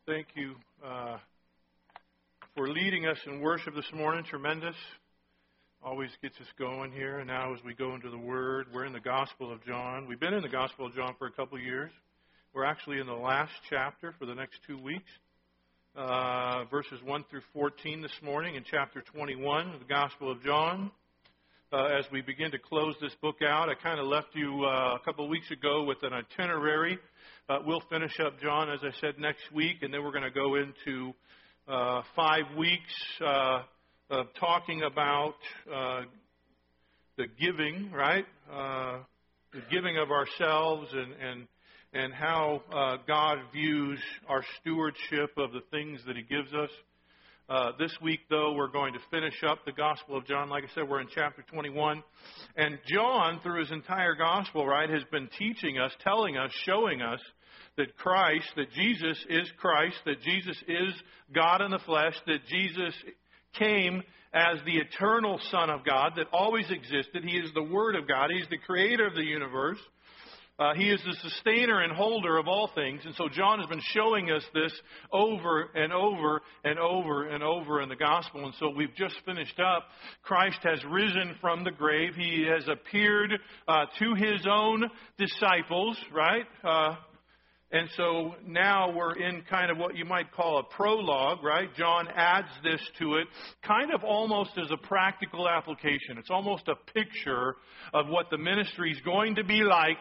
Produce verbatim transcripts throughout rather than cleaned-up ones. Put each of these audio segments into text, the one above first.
thank you uh, for leading us in worship this morning. Tremendous. Always gets us going here. And now as we go into the Word, we're in the Gospel of John. We've been in the Gospel of John for a couple of years. We're actually in the last chapter for the next two weeks. Uh, verses one through fourteen this morning in chapter twenty-one of the Gospel of John. Uh, as we begin to close this book out, I kind of left you uh, a couple of weeks ago with an itinerary. Uh, we'll finish up John, as I said, next week, and then we're going to go into uh, five weeks uh, of talking about uh, the giving, right? Uh, the giving of ourselves and, and, and how uh, God views our stewardship of the things that He gives us. Uh, this week, though, we're going to finish up the Gospel of John. Like I said, we're in chapter twenty-one. And John, through his entire Gospel, right, has been teaching us, telling us, showing us that Christ, that Jesus is Christ, that Jesus is God in the flesh, that Jesus came as the eternal Son of God that always existed. He is the Word of God. He's the creator of the universe. Uh, he is the sustainer and holder of all things. And so John has been showing us this over and over and over and over in the gospel. And so we've just finished up. Christ has risen from the grave. He has appeared uh, to His own disciples, right? Uh, and so now we're in kind of what you might call a prologue, right? John adds this to it, kind of almost as a practical application. It's almost a picture of what the ministry is going to be like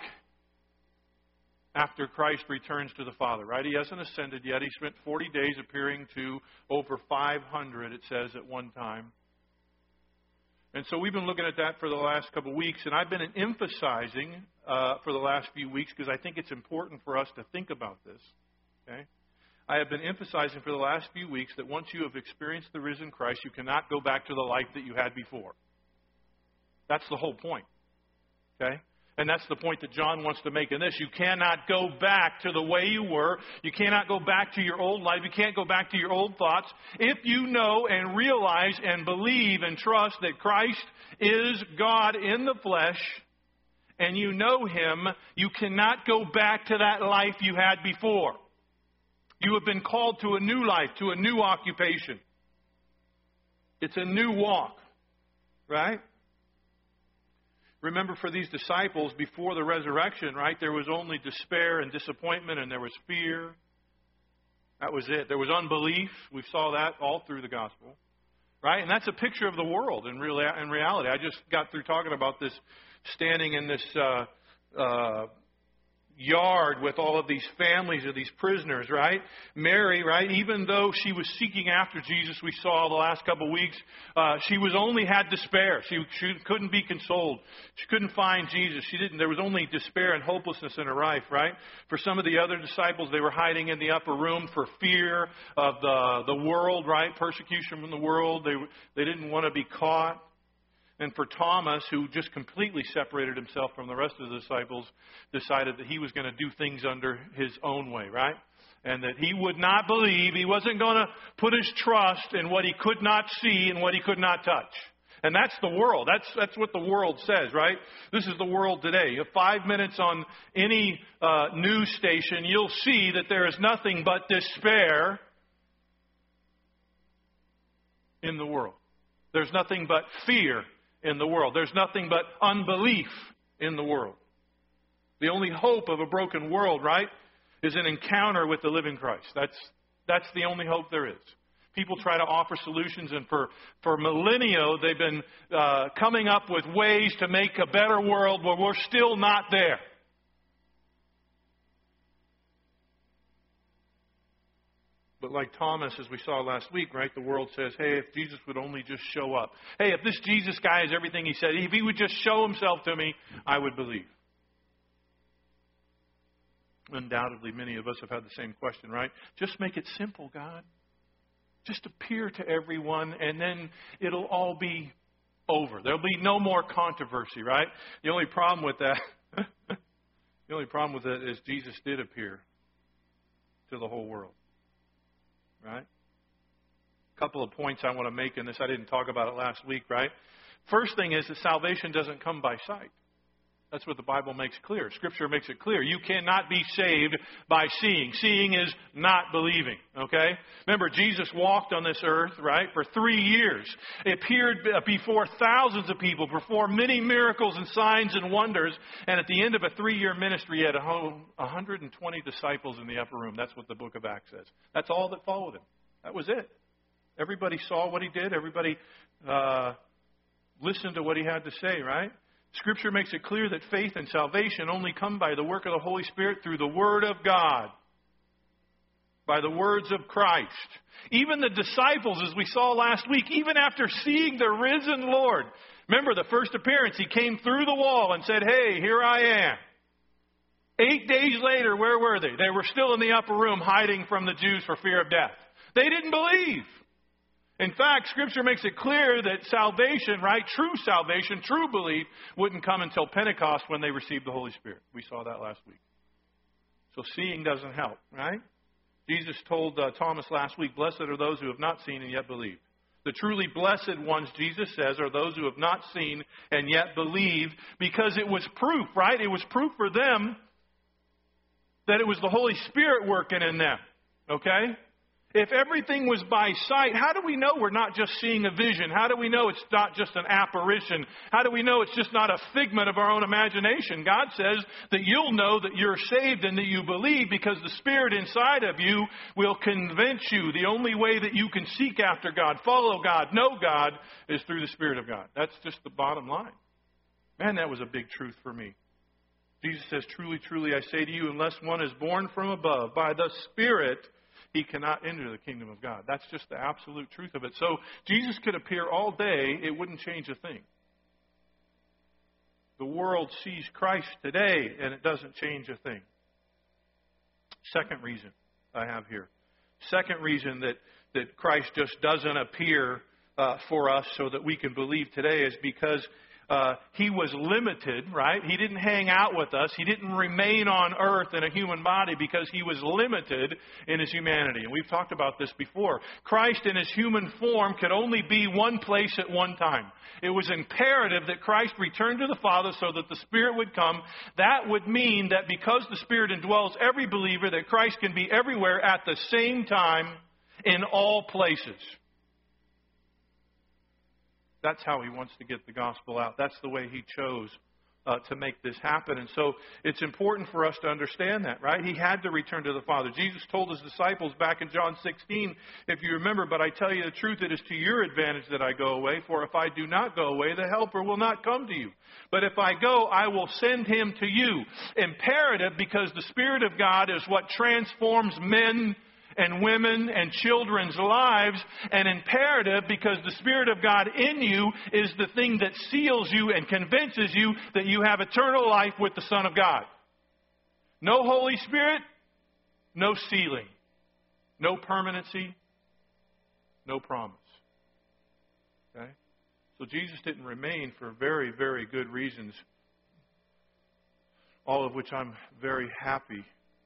after Christ returns to the Father, right? He hasn't ascended yet. He spent forty days appearing to over five hundred, it says, at one time. And so we've been looking at that for the last couple of weeks, and I've been emphasizing uh, for the last few weeks because I think it's important for us to think about this, okay? I have been emphasizing for the last few weeks that once you have experienced the risen Christ, you cannot go back to the life that you had before. That's the whole point, okay? And that's the point that John wants to make in this. You cannot go back to the way you were. You cannot go back to your old life. You can't go back to your old thoughts. If you know and realize and believe and trust that Christ is God in the flesh and you know Him, you cannot go back to that life you had before. You have been called to a new life, to a new occupation. It's a new walk, right? Remember, for these disciples, before the resurrection, right, there was only despair and disappointment, and there was fear. That was it. There was unbelief. We saw that all through the gospel, right? And that's a picture of the world in real in reality. I just got through talking about this, standing in this uh, uh, yard with all of these families of these prisoners, right? Mary, right, even though she was seeking after Jesus, we saw the last couple of weeks, uh, she was only had despair. She, she couldn't be consoled. She couldn't find Jesus. She didn't. There was only despair and hopelessness in her life, right? For some of the other disciples, they were hiding in the upper room for fear of the the world, right? Persecution from the world. They they didn't want to be caught. And for Thomas, who just completely separated himself from the rest of the disciples, decided that he was going to do things under his own way, right? And that he would not believe, he wasn't going to put his trust in what he could not see and what he could not touch. And that's the world. That's that's what the world says, right? This is the world today. If five minutes on any uh, news station, you'll see that there is nothing but despair in the world. There's nothing but fear in the world. There's nothing but unbelief in the world. The only hope of a broken world, right, is an encounter with the living Christ. That's that's the only hope there is. People try to offer solutions, and for, for millennia, they've been uh, coming up with ways to make a better world where we're still not there. But like Thomas, as we saw last week, right, the world says, hey, if Jesus would only just show up. Hey, if this Jesus guy is everything he said, if he would just show himself to me, I would believe. Undoubtedly, many of us have had the same question, right? Just make it simple, God. Just appear to everyone, and then it'll all be over. There'll be no more controversy, right? The only problem with that, the only problem with it is Jesus did appear to the whole world. Right? A couple of points I want to make in this. I didn't talk about it last week, right? First thing is that salvation doesn't come by sight. That's what the Bible makes clear. Scripture makes it clear. You cannot be saved by seeing. Seeing is not believing, okay? Remember, Jesus walked on this earth, right, for three years. He appeared before thousands of people, performed many miracles and signs and wonders, and at the end of a three-year ministry, he had one hundred twenty disciples in the upper room. That's what the book of Acts says. That's all that followed him. That was it. Everybody saw what he did. Everybody uh, listened to what he had to say, right? Scripture makes it clear that faith and salvation only come by the work of the Holy Spirit through the Word of God, by the words of Christ. Even the disciples, as we saw last week, even after seeing the risen Lord, remember the first appearance, he came through the wall and said, "Hey, here I am." Eight days later, where were they? They were still in the upper room hiding from the Jews for fear of death. They didn't believe. In fact, Scripture makes it clear that salvation, right, true salvation, true belief, wouldn't come until Pentecost when they received the Holy Spirit. We saw that last week. So seeing doesn't help, right? Jesus told uh, Thomas last week, "Blessed are those who have not seen and yet believed." The truly blessed ones, Jesus says, are those who have not seen and yet believed, because it was proof, right? It was proof for them that it was the Holy Spirit working in them, okay? If everything was by sight, how do we know we're not just seeing a vision? How do we know it's not just an apparition? How do we know it's just not a figment of our own imagination? God says that you'll know that you're saved and that you believe because the Spirit inside of you will convince you. The only way that you can seek after God, follow God, know God, is through the Spirit of God. That's just the bottom line. Man, that was a big truth for me. Jesus says, "Truly, truly, I say to you, unless one is born from above by the Spirit, he cannot enter the kingdom of God." That's just the absolute truth of it. So Jesus could appear all day. It wouldn't change a thing. The world sees Christ today, and it doesn't change a thing. Second reason I have here. Second reason that, that Christ just doesn't appear uh, for us so that we can believe today is because Uh, he was limited, right? He didn't hang out with us. He didn't remain on earth in a human body because he was limited in his humanity. And we've talked about this before. Christ in his human form could only be one place at one time. It was imperative that Christ return to the Father so that the Spirit would come. That would mean that because the Spirit indwells every believer, that Christ can be everywhere at the same time in all places. That's how he wants to get the gospel out. That's the way he chose uh, to make this happen. And so it's important for us to understand that, right? He had to return to the Father. Jesus told his disciples back in John sixteen, if you remember, "But I tell you the truth, it is to your advantage that I go away. For if I do not go away, the Helper will not come to you. But if I go, I will send him to you." Imperative, because the Spirit of God is what transforms men and women and children's lives, and imperative because the Spirit of God in you is the thing that seals you and convinces you that you have eternal life with the Son of God. No Holy Spirit, no sealing, no permanency, no promise. Okay? So Jesus didn't remain for very, very good reasons, all of which I'm very happy.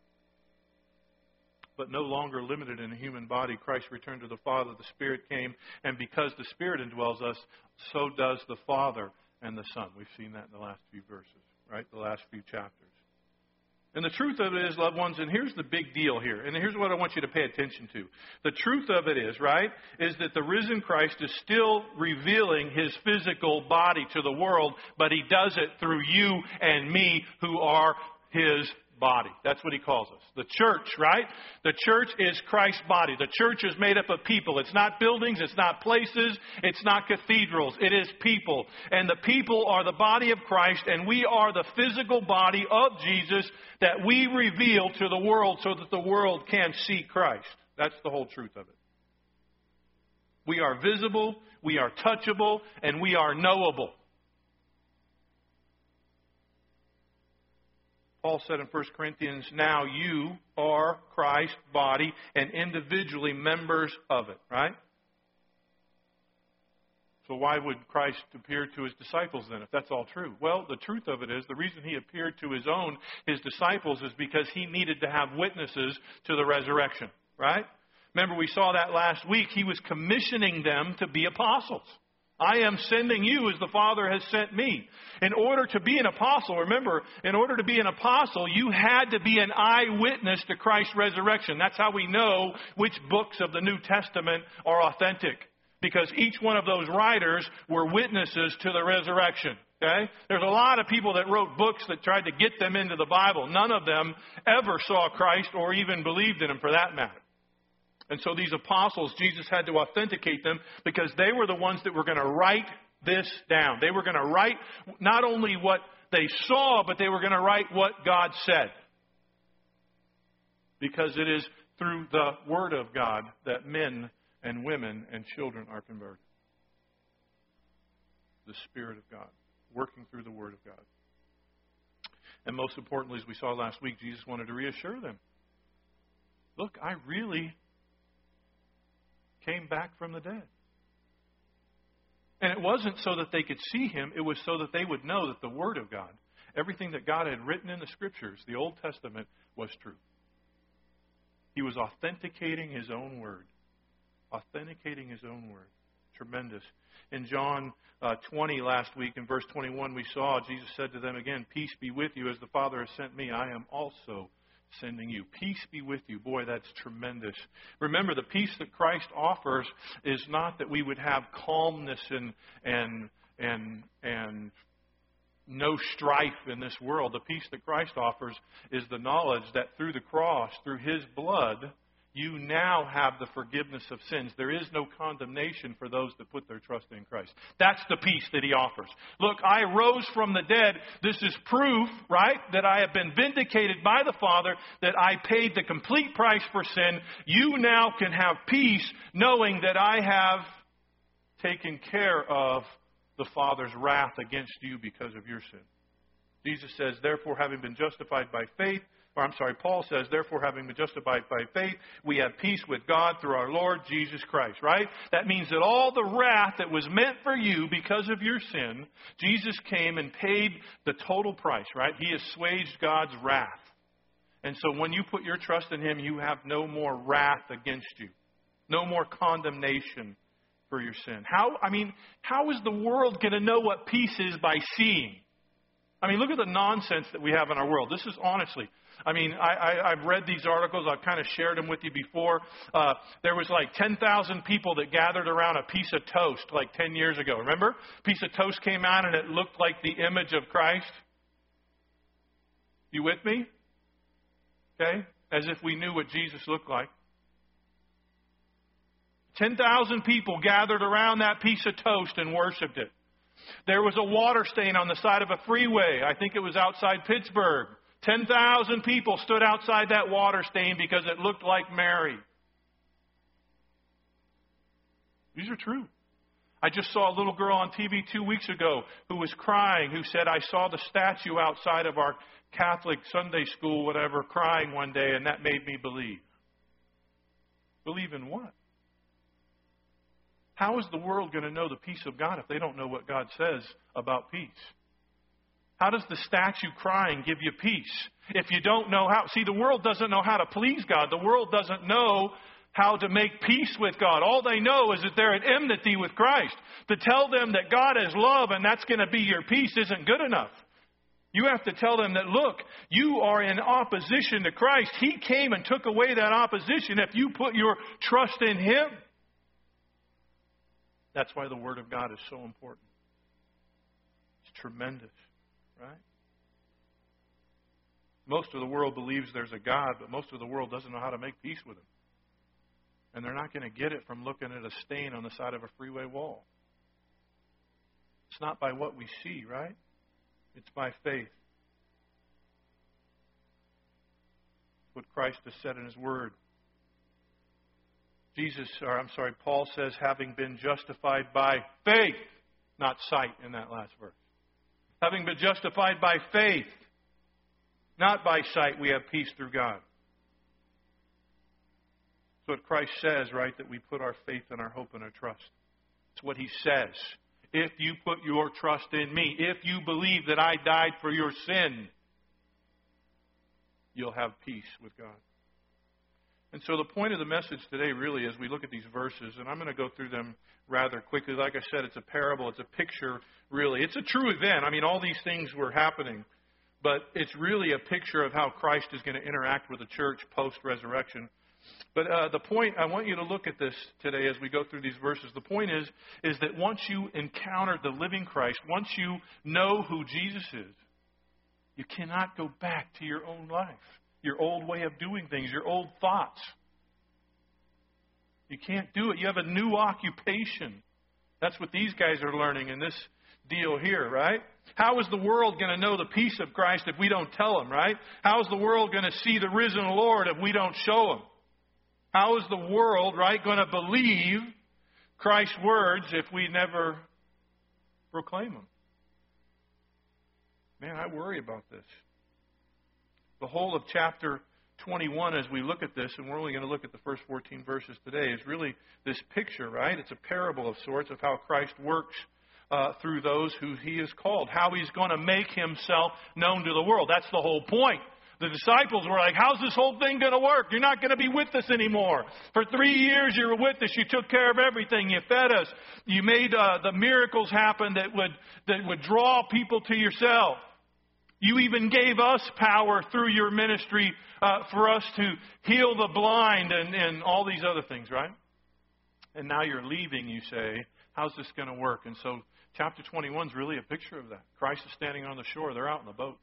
But no longer limited in a human body, Christ returned to the Father. The Spirit came, and because the Spirit indwells us, so does the Father and the Son. We've seen that in the last few verses, right? The last few chapters. And the truth of it is, loved ones, and here's the big deal here, and here's what I want you to pay attention to. The truth of it is, right, is that the risen Christ is still revealing his physical body to the world, but he does it through you and me who are his body. That's what he calls us. The church, right? The church is Christ's body. The church is made up of people. It's not buildings. It's not places. It's not cathedrals. It is people. And the people are the body of Christ, and we are the physical body of Jesus that we reveal to the world so that the world can see Christ. That's the whole truth of it. We are visible, we are touchable, and we are knowable. Paul said in First Corinthians, "Now you are Christ's body and individually members of it," right? So why would Christ appear to his disciples then, if that's all true? Well, the truth of it is, the reason he appeared to his own, his disciples, is because he needed to have witnesses to the resurrection, right? Remember, we saw that last week. He was commissioning them to be apostles. I am sending you as the Father has sent me. In order to be an apostle, remember, in order to be an apostle, you had to be an eyewitness to Christ's resurrection. That's how we know which books of the New Testament are authentic. Because each one of those writers were witnesses to the resurrection. Okay? There's a lot of people that wrote books that tried to get them into the Bible. None of them ever saw Christ or even believed in Him for that matter. And so these apostles, Jesus had to authenticate them because they were the ones that were going to write this down. They were going to write not only what they saw, but they were going to write what God said. Because it is through the Word of God that men and women and children are converted. The Spirit of God, working through the Word of God. And most importantly, as we saw last week, Jesus wanted to reassure them. Look, I really came back from the dead. And it wasn't so that they could see Him. It was so that they would know that the Word of God, everything that God had written in the Scriptures, the Old Testament, was true. He was authenticating His own Word. Authenticating His own Word. Tremendous. In John uh, twenty last week, in verse twenty-one, we saw Jesus said to them again, "Peace be with you, as the Father has sent me, I am also sending you." Peace be with you. Boy, that's tremendous. Remember, the peace that Christ offers is not that we would have calmness and and and and no strife in this world. The peace that Christ offers is the knowledge that through the cross, through His blood, you now have the forgiveness of sins. There is no condemnation for those that put their trust in Christ. That's the peace that He offers. Look, I rose from the dead. This is proof, right, that I have been vindicated by the Father, that I paid the complete price for sin. You now can have peace knowing that I have taken care of the Father's wrath against you because of your sin. Jesus says, therefore, having been justified by faith, Or I'm sorry, Paul says, therefore, having been justified by faith, we have peace with God through our Lord Jesus Christ, right? That means that all the wrath that was meant for you because of your sin, Jesus came and paid the total price, right? He assuaged God's wrath. And so when you put your trust in Him, you have no more wrath against you. No more condemnation for your sin. How, I mean, how is the world going to know what peace is by seeing? I mean, look at the nonsense that we have in our world. This is honestly... I mean, I, I, I've read these articles. I've kind of shared them with you before. Uh, there was like ten thousand people that gathered around a piece of toast like ten years ago. Remember? A piece of toast came out and it looked like the image of Christ. You with me? Okay? As if we knew what Jesus looked like. ten thousand people gathered around that piece of toast and worshiped it. There was a water stain on the side of a freeway. I think it was outside Pittsburgh. ten thousand people stood outside that water stain because it looked like Mary. These are true. I just saw a little girl on T V two weeks ago who was crying, who said, I saw the statue outside of our Catholic Sunday school, whatever, crying one day, and that made me believe. Believe in what? How is the world going to know the peace of God if they don't know what God says about peace? How does the statue crying give you peace? If you don't know how... See, the world doesn't know how to please God. The world doesn't know how to make peace with God. All they know is that they're at enmity with Christ. To tell them that God is love and that's going to be your peace isn't good enough. You have to tell them that, look, you are in opposition to Christ. He came and took away that opposition if you put your trust in Him. That's why the Word of God is so important. It's tremendous. Right? Most of the world believes there's a God, but most of the world doesn't know how to make peace with Him. And they're not going to get it from looking at a stain on the side of a freeway wall. It's not by what we see, right? It's by faith. What Christ has said in His Word. Jesus, or I'm sorry, Paul says, having been justified by faith, not sight in that last verse. Having been justified by faith, not by sight, we have peace through God. That's what Christ says, right? That we put our faith and our hope and our trust. It's what He says. If you put your trust in me, if you believe that I died for your sin, you'll have peace with God. And so the point of the message today really is we look at these verses, and I'm going to go through them rather quickly. Like I said, it's a parable. It's a picture, really. It's a true event. I mean, all these things were happening. But it's really a picture of how Christ is going to interact with the church post-resurrection. But uh, the point, I want you to look at this today as we go through these verses. The point is, is that once you encounter the living Christ, once you know who Jesus is, you cannot go back to your own life, your old way of doing things, your old thoughts. You can't do it. You have a new occupation. That's what these guys are learning in this deal here, right? How is the world going to know the peace of Christ if we don't tell them, right? How is the world going to see the risen Lord if we don't show them? How is the world, right, going to believe Christ's words if we never proclaim them? Man, I worry about this. The whole of chapter twenty-one, as we look at this, and we're only going to look at the first fourteen verses today, is really this picture, right? It's a parable of sorts of how Christ works uh, through those who He has called. How He's going to make Himself known to the world. That's the whole point. The disciples were like, how's this whole thing going to work? You're not going to be with us anymore. For three years you were with us. You took care of everything. You fed us. You made uh, the miracles happen that would, that would draw people to yourself. You even gave us power through your ministry uh, for us to heal the blind and, and all these other things, right? And now you're leaving, you say. How's this going to work? And so chapter twenty-one is really a picture of that. Christ is standing on the shore. They're out in the boat.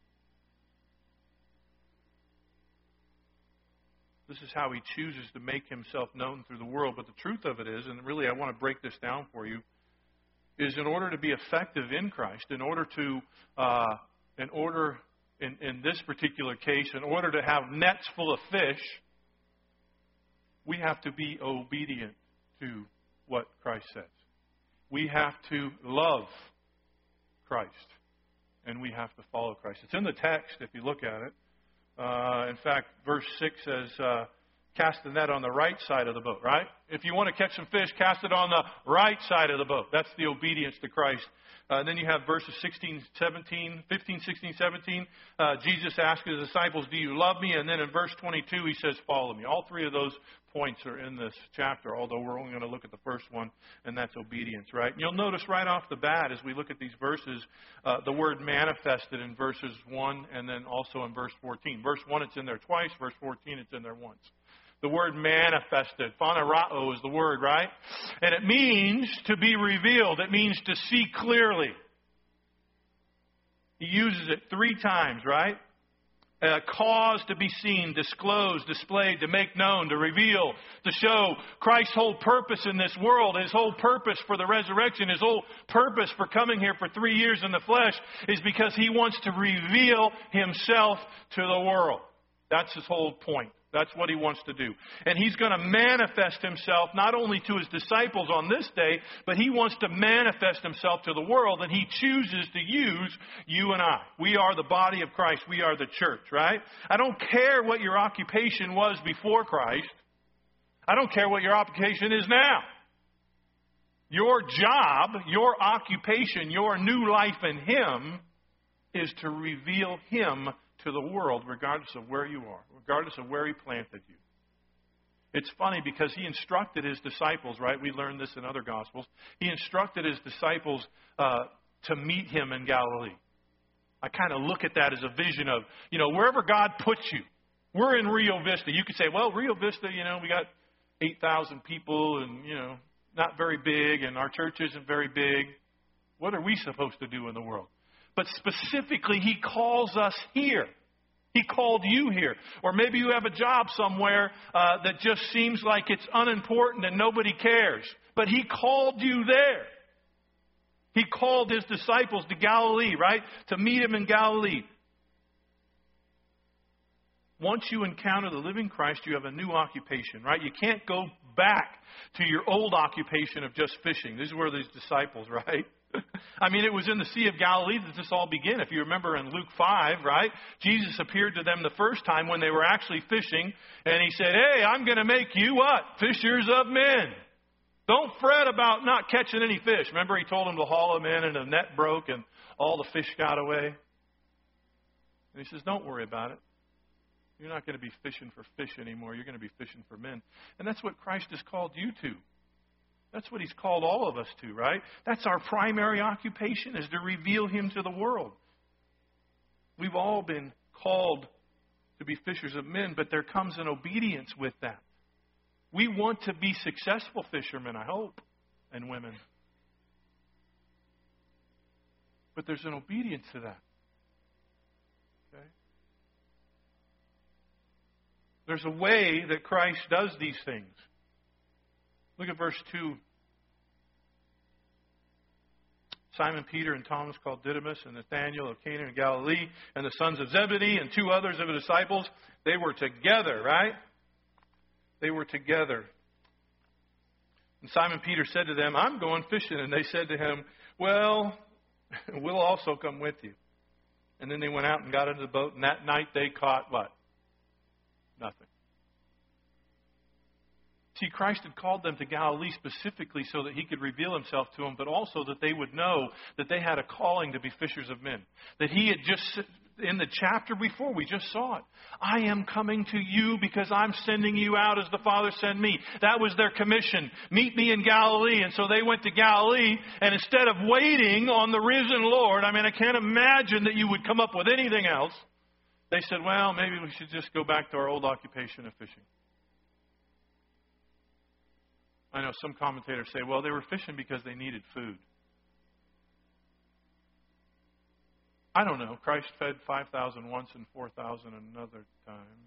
This is how He chooses to make Himself known through the world. But the truth of it is, and really I want to break this down for you, is in order to be effective in Christ, in order to, uh, in order, in, in this particular case, in order to have nets full of fish, we have to be obedient to what Christ says. We have to love Christ, and we have to follow Christ. It's in the text if you look at it. Uh, in fact, verse six says, uh, cast the net on the right side of the boat, right? If you want to catch some fish, cast it on the right side of the boat. That's the obedience to Christ. Uh, and then you have verses sixteen, seventeen, fifteen, sixteen, seventeen. Uh, Jesus asked His disciples, do you love me? And then in verse twenty-two, He says, follow me. All three of those points are in this chapter, although we're only going to look at the first one, and that's obedience, right? And you'll notice right off the bat, as we look at these verses, uh, the word manifested in verses one and then also in verse fourteen. Verse one, it's in there twice. Verse fourteen, it's in there once. The word manifested, phanerao is the word, right? And it means to be revealed. It means to see clearly. He uses it three times, right? Uh, cause to be seen, disclosed, displayed, to make known, to reveal, to show Christ's whole purpose in this world, His whole purpose for the resurrection, His whole purpose for coming here for three years in the flesh is because He wants to reveal Himself to the world. That's His whole point. That's what He wants to do. And He's going to manifest Himself not only to His disciples on this day, but He wants to manifest Himself to the world, and He chooses to use you and I. We are the body of Christ. We are the church, right? I don't care what your occupation was before Christ. I don't care what your occupation is now. Your job, your occupation, your new life in Him is to reveal Him to the world, regardless of where you are, regardless of where He planted you. It's funny because He instructed His disciples, right? We learned this in other Gospels. He instructed His disciples uh, to meet Him in Galilee. I kind of look at that as a vision of, you know, wherever God puts you. We're in Rio Vista. You could say, well, Rio Vista, you know, we got eight thousand people and, you know, not very big, and our church isn't very big. What are we supposed to do in the world? But specifically, He calls us here. He called you here. Or maybe you have a job somewhere uh, that just seems like it's unimportant and nobody cares. But He called you there. He called His disciples to Galilee, right? To meet Him in Galilee. Once you encounter the living Christ, you have a new occupation, right? You can't go back to your old occupation of just fishing. These were these disciples, right? I mean, it was in the Sea of Galilee that this all began. If you remember in Luke five, right? Jesus appeared to them the first time when they were actually fishing. And He said, hey, I'm going to make you what? Fishers of men. Don't fret about not catching any fish. Remember He told them to haul them in and the net broke and all the fish got away. And He says, don't worry about it. You're not going to be fishing for fish anymore. You're going to be fishing for men. And that's what Christ has called you to. That's what He's called all of us to, right? That's our primary occupation, is to reveal Him to the world. We've all been called to be fishers of men, but there comes an obedience with that. We want to be successful fishermen, I hope, and women. But there's an obedience to that. Okay? There's a way that Christ does these things. Look at verse two. Simon Peter and Thomas called Didymus and Nathanael of Cana in Galilee and the sons of Zebedee and two others of the disciples. They were together, right? They were together. And Simon Peter said to them, I'm going fishing. And they said to him, well, we'll also come with you. And then they went out and got into the boat. And that night they caught what? Nothing. See, Christ had called them to Galilee specifically so that He could reveal Himself to them, but also that they would know that they had a calling to be fishers of men. That He had just, in the chapter before, we just saw it. I am coming to you because I'm sending you out as the Father sent me. That was their commission. Meet me in Galilee. And so they went to Galilee, and instead of waiting on the risen Lord, I mean, I can't imagine that you would come up with anything else. They said, well, maybe we should just go back to our old occupation of fishing. I know some commentators say, well, they were fishing because they needed food. I don't know. Christ fed five thousand once and four thousand another time.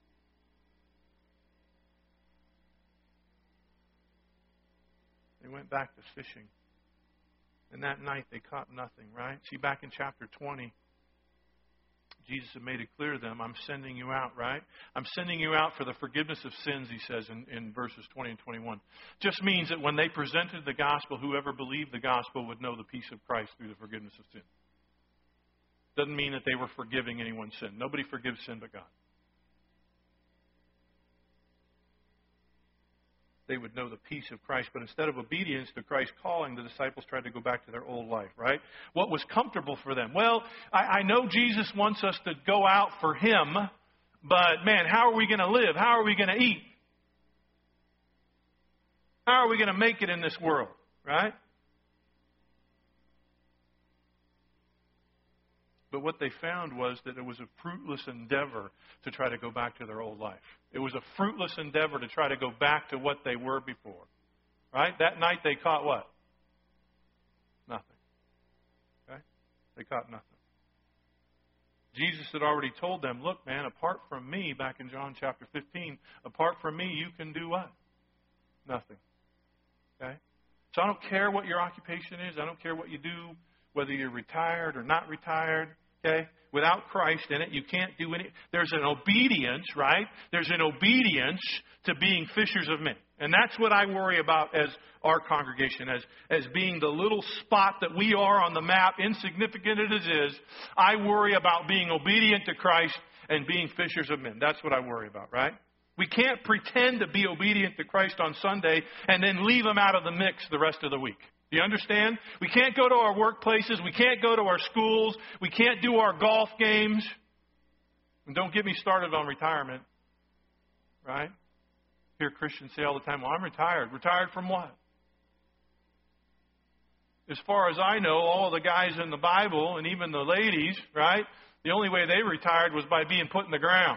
They went back to fishing. And that night they caught nothing, right? See, back in chapter twenty, Jesus had made it clear to them, I'm sending you out, right? I'm sending you out for the forgiveness of sins, He says in, in verses twenty and twenty-one. Just means that when they presented the gospel, whoever believed the gospel would know the peace of Christ through the forgiveness of sin. Doesn't mean that they were forgiving anyone's sin. Nobody forgives sin but God. They would know the peace of Christ. But instead of obedience to Christ's calling, the disciples tried to go back to their old life, right? What was comfortable for them? Well, I, I know Jesus wants us to go out for Him, but man, how are we going to live? How are we going to eat? How are we going to make it in this world, right? But what they found was that it was a fruitless endeavor to try to go back to their old life. It was a fruitless endeavor to try to go back to what they were before. Right? That night they caught what? Nothing. Okay? They caught nothing. Jesus had already told them, look, man, apart from me, back in John chapter fifteen, apart from me, you can do what? Nothing. Okay? So I don't care what your occupation is. I don't care what you do, whether you're retired or not retired. Okay? Without Christ in it, you can't do any. There's an obedience, right? There's an obedience to being fishers of men. And that's what I worry about as our congregation, as, as being the little spot that we are on the map, insignificant as it is. I worry about being obedient to Christ and being fishers of men. That's what I worry about, right? We can't pretend to be obedient to Christ on Sunday and then leave Him out of the mix the rest of the week. Do you understand? We can't go to our workplaces. We can't go to our schools. We can't do our golf games. And don't get me started on retirement. Right? I hear Christians say all the time, well, I'm retired. Retired from what? As far as I know, all of the guys in the Bible, and even the ladies, right, the only way they retired was by being put in the ground.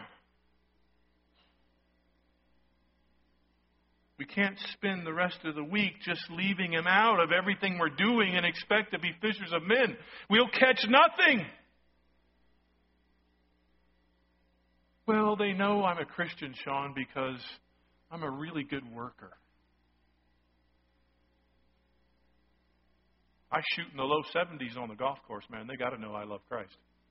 We can't spend the rest of the week just leaving Him out of everything we're doing and expect to be fishers of men. We'll catch nothing. Well, they know I'm a Christian, Sean, because I'm a really good worker. I shoot in the low seventies on the golf course, man. They got to know I love Christ.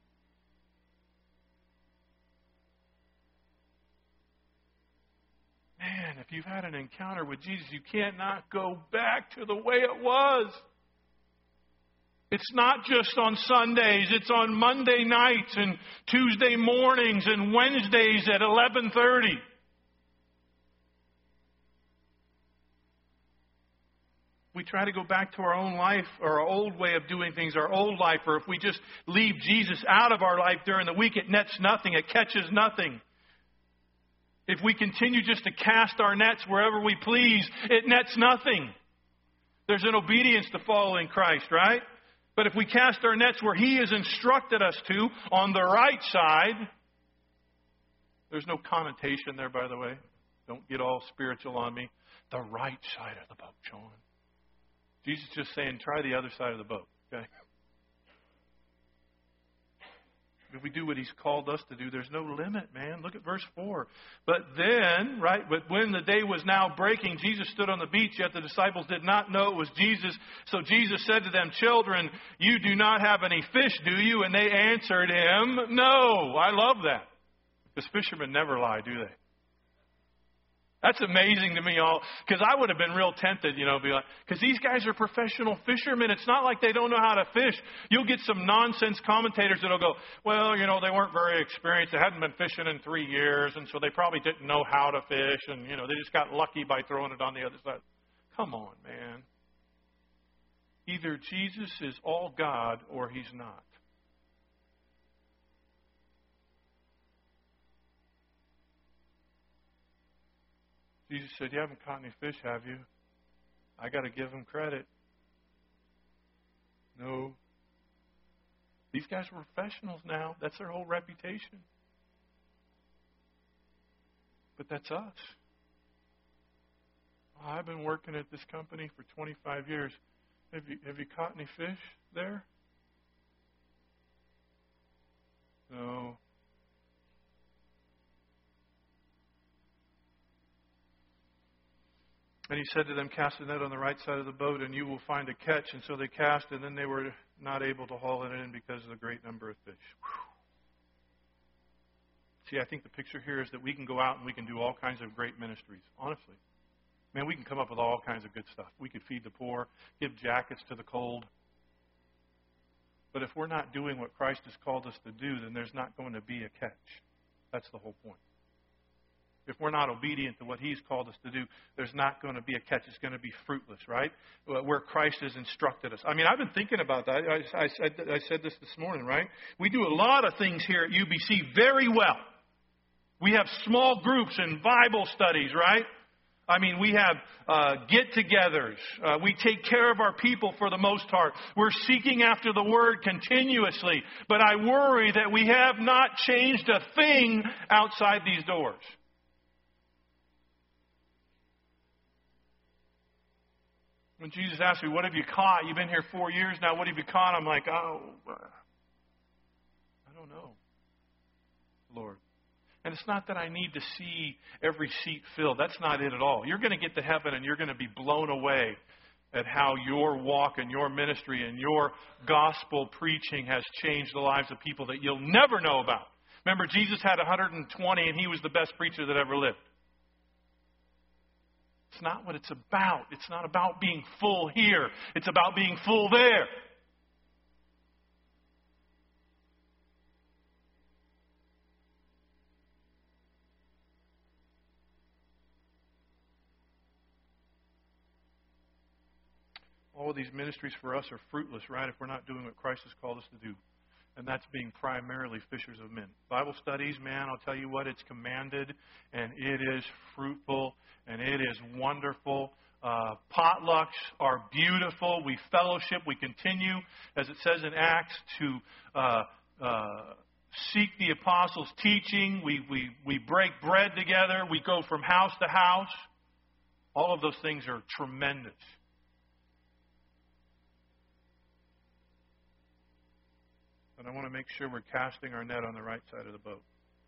Man, if you've had an encounter with Jesus, you can't not go back to the way it was. It's not just on Sundays. It's on Monday nights and Tuesday mornings and Wednesdays at eleven thirty. We try to go back to our own life or our old way of doing things, our old life, or if we just leave Jesus out of our life during the week, it nets nothing. It catches nothing. If we continue just to cast our nets wherever we please, it nets nothing. There's an obedience to following Christ, right? But if we cast our nets where He has instructed us to, on the right side, there's no connotation there, by the way. Don't get all spiritual on me. The right side of the boat, John. Jesus is just saying, try the other side of the boat, okay? If we do what He's called us to do, there's no limit, man. Look at verse four. But then, right, but when the day was now breaking, Jesus stood on the beach, yet the disciples did not know it was Jesus. So Jesus said to them, children, you do not have any fish, do you? And they answered Him, no. I love that. Because fishermen never lie, do they? That's amazing to me, all because I would have been real tempted, you know, be like, because these guys are professional fishermen. It's not like they don't know how to fish. You'll get some nonsense commentators that'll go, well, you know, they weren't very experienced. They hadn't been fishing in three years, and so they probably didn't know how to fish, and, you know, they just got lucky by throwing it on the other side. Come on, man. Either Jesus is all God or He's not. Jesus said, you haven't caught any fish, have you? I got to give Him credit. No. These guys were professionals now. That's their whole reputation. But that's us. Oh, I've been working at this company for twenty-five years. Have you, have you caught any fish there? No. And He said to them, cast the net on the right side of the boat, and you will find a catch. And so they cast, and then they were not able to haul it in because of the great number of fish. Whew. See, I think the picture here is that we can go out and we can do all kinds of great ministries. Honestly. Man, we can come up with all kinds of good stuff. We could feed the poor, give jackets to the cold. But if we're not doing what Christ has called us to do, then there's not going to be a catch. That's the whole point. If we're not obedient to what He's called us to do, there's not going to be a catch. It's going to be fruitless, right? Where Christ has instructed us. I mean, I've been thinking about that. I, I, I said this this morning, right? We do a lot of things here at U B C very well. We have small groups and Bible studies, right? I mean, we have uh, get-togethers. Uh, we take care of our people for the most part. We're seeking after the Word continuously. But I worry that we have not changed a thing outside these doors. When Jesus asked me, what have you caught? You've been here four years now. What have you caught? I'm like, oh, I don't know, Lord. And it's not that I need to see every seat filled. That's not it at all. You're going to get to heaven and you're going to be blown away at how your walk and your ministry and your gospel preaching has changed the lives of people that you'll never know about. Remember, Jesus had one hundred twenty and He was the best preacher that ever lived. It's not what it's about. It's not about being full here. It's about being full there. All of these ministries for us are fruitless, right, if we're not doing what Christ has called us to do. And that's being primarily fishers of men. Bible studies, man, I'll tell you what, it's commanded, and it is fruitful, and it is wonderful. Uh, potlucks are beautiful. We fellowship. We continue, as it says in Acts, to uh, uh, seek the apostles' teaching. We, we, we break bread together. We go from house to house. All of those things are tremendous. But I want to make sure we're casting our net on the right side of the boat.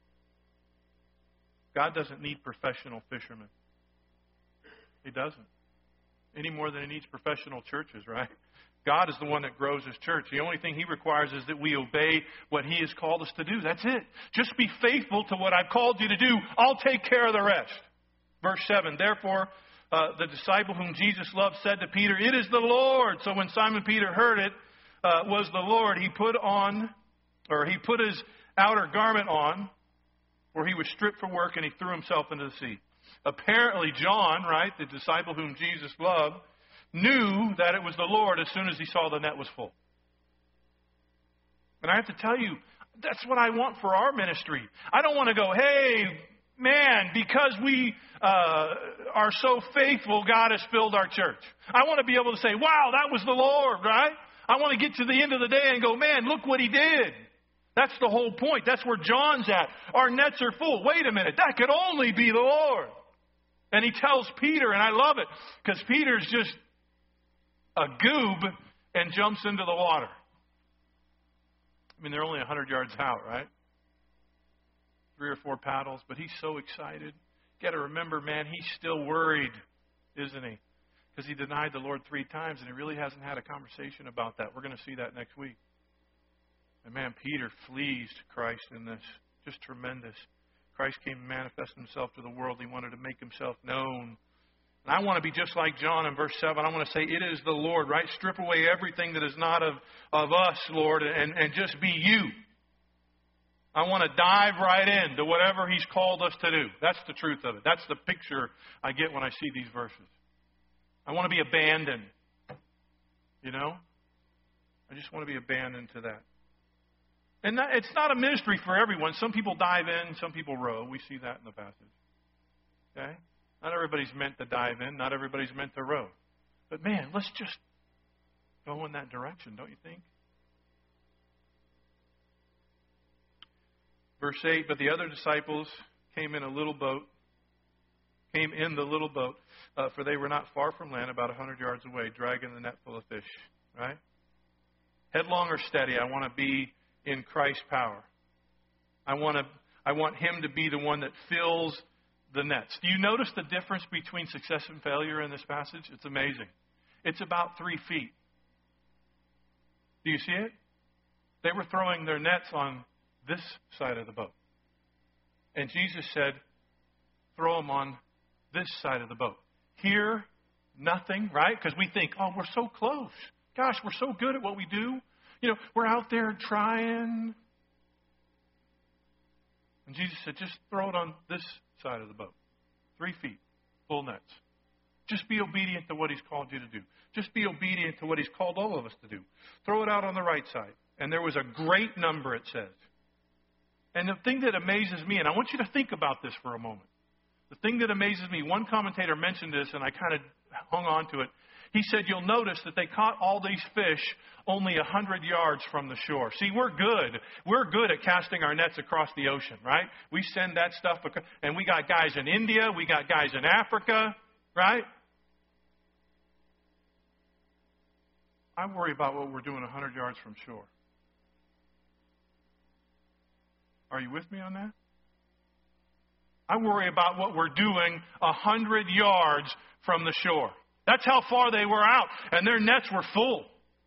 God doesn't need professional fishermen. He doesn't. Any more than He needs professional churches, right? God is the one that grows His church. The only thing He requires is that we obey what He has called us to do. That's it. Just be faithful to what I've called you to do. I'll take care of the rest. Verse seven, therefore, uh, the disciple whom Jesus loved said to Peter, it is the Lord. So when Simon Peter heard it, Uh, was the Lord, he put on, or he put his outer garment on, for he was stripped for work, and he threw himself into the sea. Apparently John, right, the disciple whom Jesus loved, knew that it was the Lord as soon as he saw the net was full. And I have to tell you, that's what I want for our ministry. I don't want to go, hey, man, because we uh, are so faithful, God has filled our church. I want to be able to say, wow, that was the Lord, right? I want to get to the end of the day and go, man, look what he did. That's the whole point. That's where John's at. Our nets are full. Wait a minute. That could only be the Lord. And he tells Peter, and I love it, because Peter's just a goob and jumps into the water. I mean, they're only one hundred yards out, right? Three or four paddles, but he's so excited. You got to remember, man, he's still worried, isn't he? Because he denied the Lord three times, and he really hasn't had a conversation about that. We're going to see that next week. And man, Peter flees to Christ in this. Just tremendous. Christ came and manifested himself to the world. He wanted to make himself known. And I want to be just like John in verse seven. I want to say, it is the Lord, right? Strip away everything that is not of, of us, Lord, and, and just be you. I want to dive right into whatever he's called us to do. That's the truth of it. That's the picture I get when I see these verses. I want to be abandoned. You know? I just want to be abandoned to that. And that, it's not a ministry for everyone. Some people dive in, some people row. We see that in the passage. Okay? Not everybody's meant to dive in. Not everybody's meant to row. But man, let's just go in that direction, don't you think? Verse eight, but the other disciples came in a little boat, came in the little boat, uh, for they were not far from land, about a hundred yards away, dragging the net full of fish. Right? Headlong or steady, I want to be in Christ's power. I want to. I want him to be the one that fills the nets. Do you notice the difference between success and failure in this passage? It's amazing. It's about three feet. Do you see it? They were throwing their nets on this side of the boat. And Jesus said, throw them on this side of the boat. Here, nothing, right? Because we think, oh, we're so close. Gosh, we're so good at what we do. You know, we're out there trying. And Jesus said, just throw it on this side of the boat. Three feet, full nets. Just be obedient to what he's called you to do. Just be obedient to what he's called all of us to do. Throw it out on the right side. And there was a great number, it says. And the thing that amazes me, and I want you to think about this for a moment. The thing that amazes me, one commentator mentioned this, and I kind of hung on to it. He said, you'll notice that they caught all these fish only one hundred yards from the shore. See, we're good. We're good at casting our nets across the ocean, right? We send that stuff, and we got guys in India. We got guys in Africa, right? I worry about what we're doing one hundred yards from shore. Are you with me on that? I worry about what we're doing one hundred yards from the shore. That's how far they were out, and their nets were full.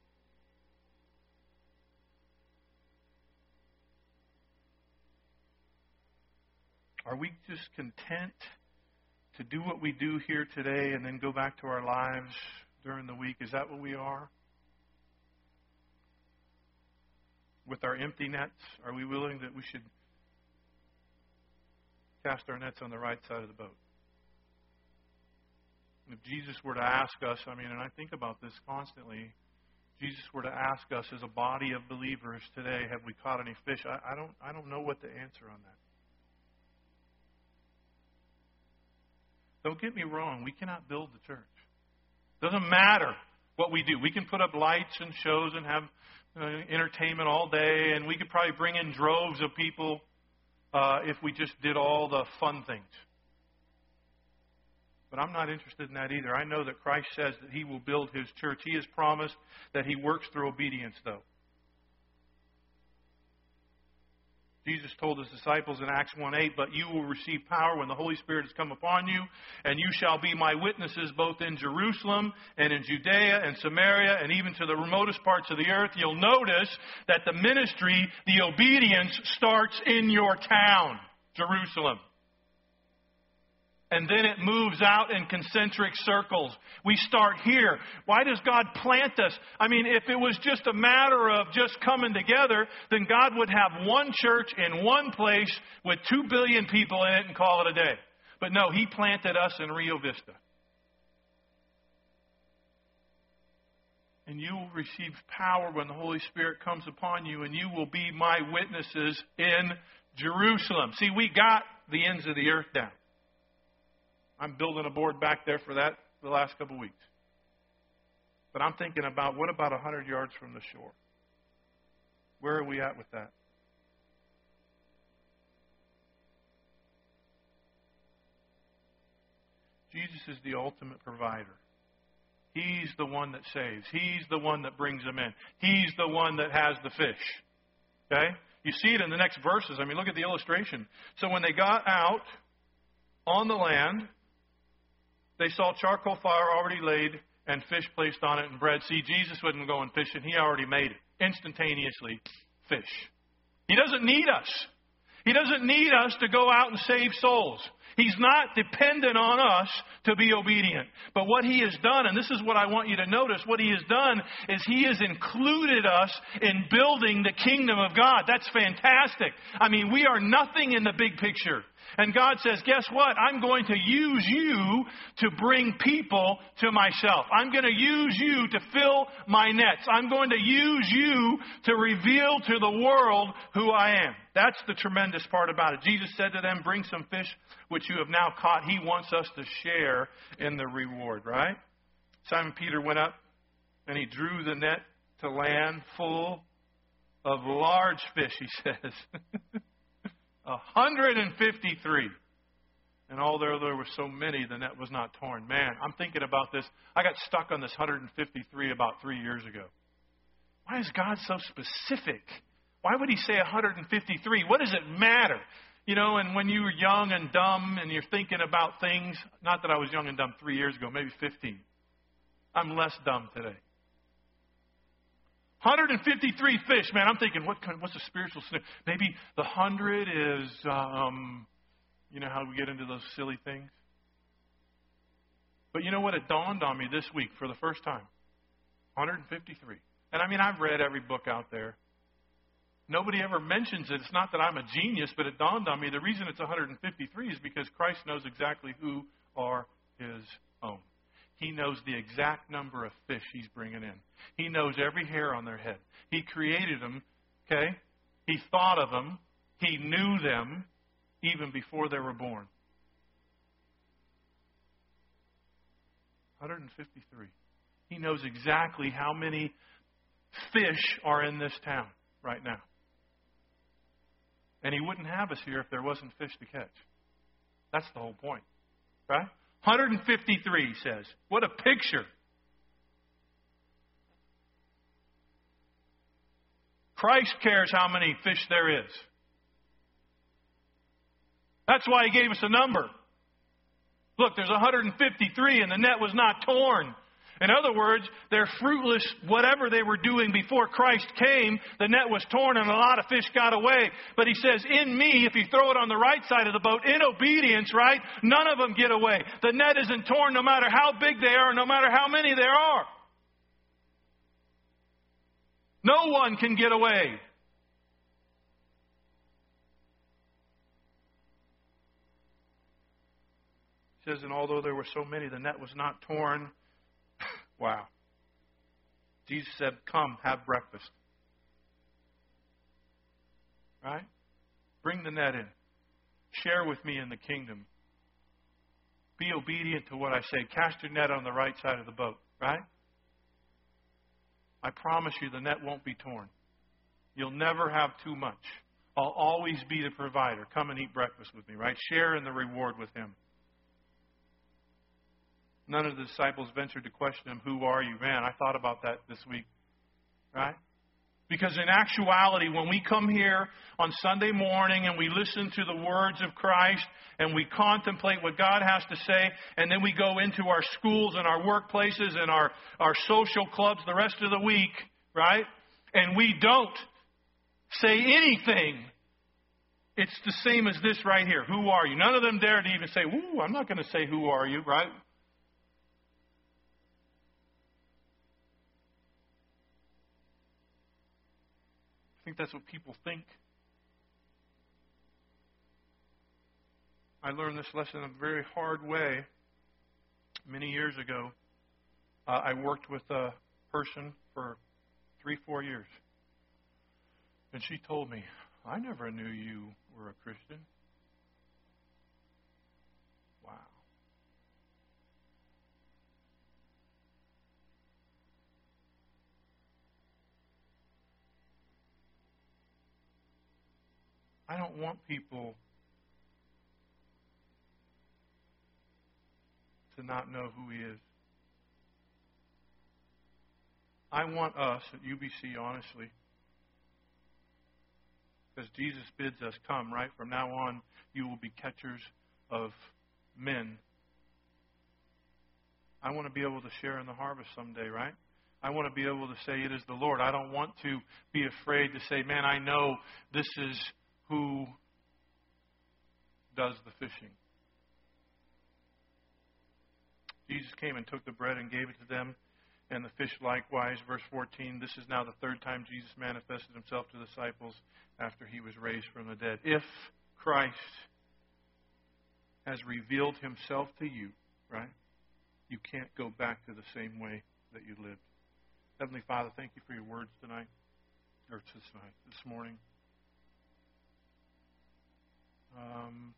Are we just content to do what we do here today and then go back to our lives during the week? Is that what we are? With our empty nets, are we willing that we should cast our nets on the right side of the boat? If Jesus were to ask us, I mean, and I think about this constantly, Jesus were to ask us as a body of believers today, have we caught any fish? I, I don't I don't know what to answer on that. Don't get me wrong, we cannot build the church. Doesn't matter what we do. We can put up lights and shows and have uh, entertainment all day, and we could probably bring in droves of people uh, if we just did all the fun things. But I'm not interested in that either. I know that Christ says that he will build his church. He has promised that he works through obedience, though. Jesus told his disciples in Acts one eight, but you will receive power when the Holy Spirit has come upon you, and you shall be my witnesses both in Jerusalem and in Judea and Samaria and even to the remotest parts of the earth. You'll notice that the ministry, the obedience, starts in your town, Jerusalem. And then it moves out in concentric circles. We start here. Why does God plant us? I mean, if it was just a matter of just coming together, then God would have one church in one place with two billion people in it and call it a day. But no, he planted us in Rio Vista. And you will receive power when the Holy Spirit comes upon you, and you will be my witnesses in Jerusalem. See, we got the ends of the earth down. I'm building a board back there for that for the last couple of weeks. But I'm thinking about, what about one hundred yards from the shore? Where are we at with that? Jesus is the ultimate provider. He's the one that saves. He's the one that brings them in. He's the one that has the fish. Okay? You see it in the next verses. I mean, look at the illustration. So when they got out on the land, they saw charcoal fire already laid and fish placed on it and bread. See, Jesus wasn't going fishing. He already made it. Instantaneously, fish. He doesn't need us. He doesn't need us to go out and save souls. He's not dependent on us to be obedient. But what He has done, and this is what I want you to notice, what He has done is He has included us in building the kingdom of God. That's fantastic. I mean, we are nothing in the big picture. And God says, guess what? I'm going to use you to bring people to myself. I'm going to use you to fill my nets. I'm going to use you to reveal to the world who I am. That's the tremendous part about it. Jesus said to them, bring some fish which you have now caught. He wants us to share in the reward, right? Simon Peter went up and he drew the net to land full of large fish, he says. one hundred fifty-three. And although there were so many, the net was not torn. Man, I'm thinking about this. I got stuck on this one hundred fifty-three about three years ago. Why is God so specific? Why would He say one hundred fifty-three? What does it matter? You know, and when you were young and dumb and you're thinking about things, not that I was young and dumb three years ago, maybe fifteen. I'm less dumb today. one hundred fifty-three fish, man. I'm thinking, what kind, what's the spiritual sniff? Maybe the hundred is, um, you know how we get into those silly things? But you know what? It dawned on me this week for the first time. one hundred fifty-three. And I mean, I've read every book out there. Nobody ever mentions it. It's not that I'm a genius, but it dawned on me. The reason it's one hundred fifty-three is because Christ knows exactly who are His own. He knows the exact number of fish He's bringing in. He knows every hair on their head. He created them, okay? He thought of them. He knew them even before they were born. one hundred fifty-three. He knows exactly how many fish are in this town right now. And He wouldn't have us here if there wasn't fish to catch. That's the whole point, right? one hundred fifty-three says. What a picture. Christ cares how many fish there is. That's why He gave us a number. Look, there's one hundred fifty-three and the net was not torn. In other words, they're fruitless, whatever they were doing before Christ came. The net was torn and a lot of fish got away. But He says, in me, if you throw it on the right side of the boat, in obedience, right, none of them get away. The net isn't torn no matter how big they are, no matter how many there are. No one can get away. It says, and although there were so many, the net was not torn. Wow. Jesus said, come, have breakfast. Right? Bring the net in. Share with me in the kingdom. Be obedient to what I say. Cast your net on the right side of the boat. Right? I promise you the net won't be torn. You'll never have too much. I'll always be the provider. Come and eat breakfast with me. Right? Share in the reward with Him. None of the disciples ventured to question Him, who are you? Man, I thought about that this week. Right? Because in actuality, when we come here on Sunday morning and we listen to the words of Christ and we contemplate what God has to say, and then we go into our schools and our workplaces and our, our social clubs the rest of the week, right? And we don't say anything. It's the same as this right here. Who are you? None of them dare to even say, ooh, I'm not going to say who are you, right? I think that's what people think. I learned this lesson a very hard way many years ago. Uh, I worked with a person for three, four years. And she told me, I never knew you were a Christian. I don't want people to not know who He is. I want us at U B C, honestly, because Jesus bids us, come, right? From now on, you will be catchers of men. I want to be able to share in the harvest someday, right? I want to be able to say it is the Lord. I don't want to be afraid to say, man, I know this is who does the fishing. Jesus came and took the bread and gave it to them, and the fish likewise. Verse fourteen, this is now the third time Jesus manifested Himself to the disciples after He was raised from the dead. If Christ has revealed Himself to you, right, you can't go back to the same way that you lived. Heavenly Father, thank You for Your words tonight, or tonight, this morning. Um,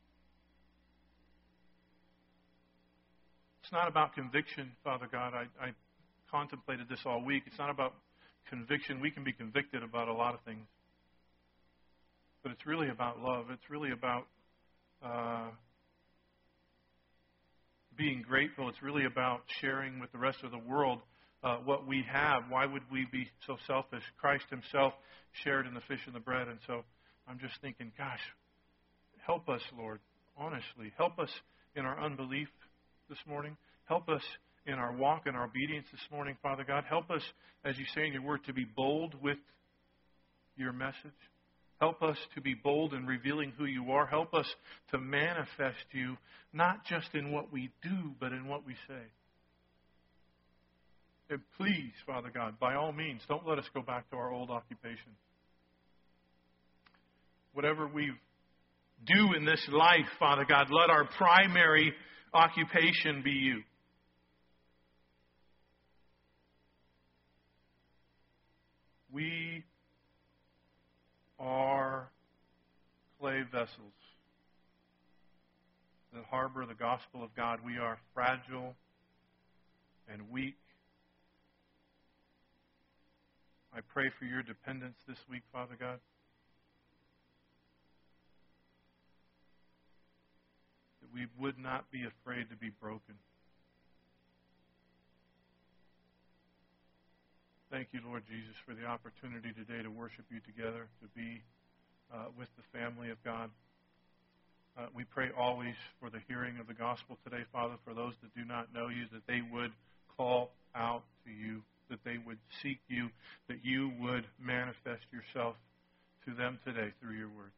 it's not about conviction, Father God. I, I contemplated this all week. It's not about conviction. We can be convicted about a lot of things. But it's really about love. It's really about uh, being grateful. It's really about sharing with the rest of the world uh, what we have. Why would we be so selfish? Christ Himself shared in the fish and the bread. And so I'm just thinking, gosh, help us, Lord, honestly. Help us in our unbelief this morning. Help us in our walk and our obedience this morning, Father God. Help us, as You say in Your word, to be bold with Your message. Help us to be bold in revealing who You are. Help us to manifest You, not just in what we do, but in what we say. And please, Father God, by all means, don't let us go back to our old occupation. Whatever we do in this life, Father God, let our primary occupation be You. We are clay vessels that harbor the gospel of God. We are fragile and weak. I pray for Your dependence this week, Father God. That we would not be afraid to be broken. Thank You, Lord Jesus, for the opportunity today to worship You together, to be uh, with the family of God. Uh, we pray always for the hearing of the gospel today, Father, for those that do not know You, that they would call out to You, that they would seek You, that You would manifest Yourself to them today through Your word,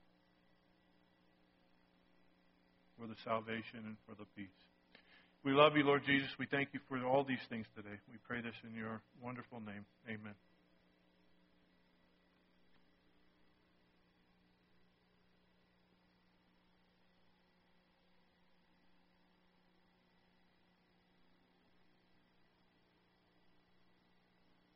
for the salvation and for the peace. We love You, Lord Jesus. We thank You for all these things today. We pray this in Your wonderful name. Amen.